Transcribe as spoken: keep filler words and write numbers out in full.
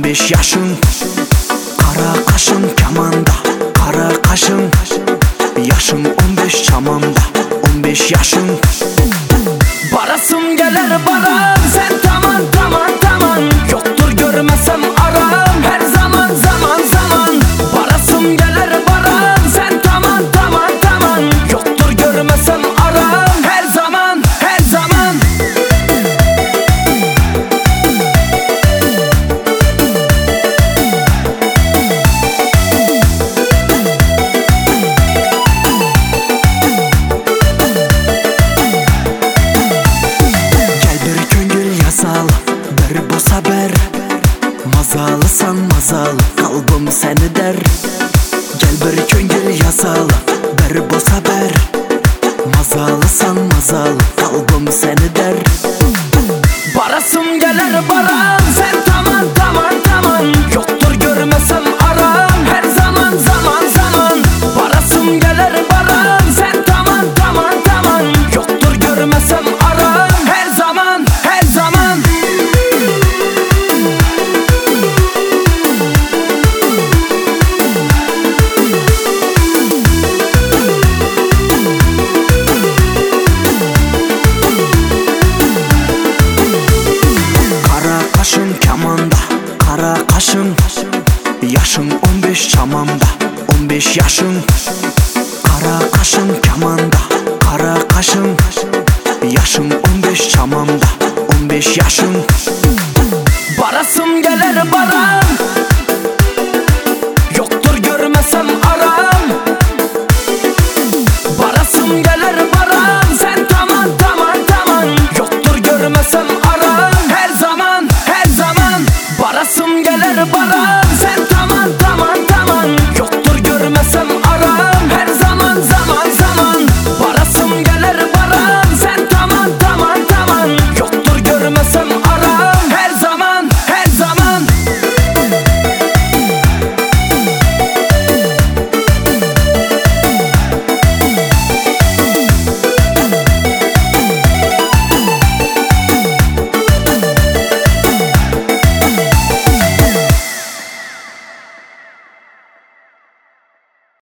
beş yaşın, kara kaşın kemanda, kara kaşın. Yaşın on beş çamanda, on beş yaşın. Barasım gelir baran, sen tamam tamam tamam. Yoktur görmesem aram, her zaman zaman zaman. Barasım gelir baran, sen tamam tamam tamam. Yoktur görmesem aram, her zaman her zaman. Bir boz haber, mazalısan mazalı, kalbim seni der. Gel bir köngül yazalım, bir boz haber, mazalısan mazalı, kalbim seni der. Barasım gelir baran, sen tamam tamam tamam. Yoktur görmesem aram, her zaman zaman zaman. Barasım gelir baran, sen tamam tamam tamam. Yoktur görmesem aram, her zaman her zaman. Kaşın kemanda, kara kaşın. Yaşın on beş çamanda, on beş yaşın. Kara kaşın kemanda, kara kaşın. Yaşın on beş çamanda, on beş yaşın. Barasım gelir baran, yoktur görmesem aram. Barasım gelir baran, sen tamam tamam tamam. Yoktur görmesem aram, her zaman her zaman. Barasım gelir baran.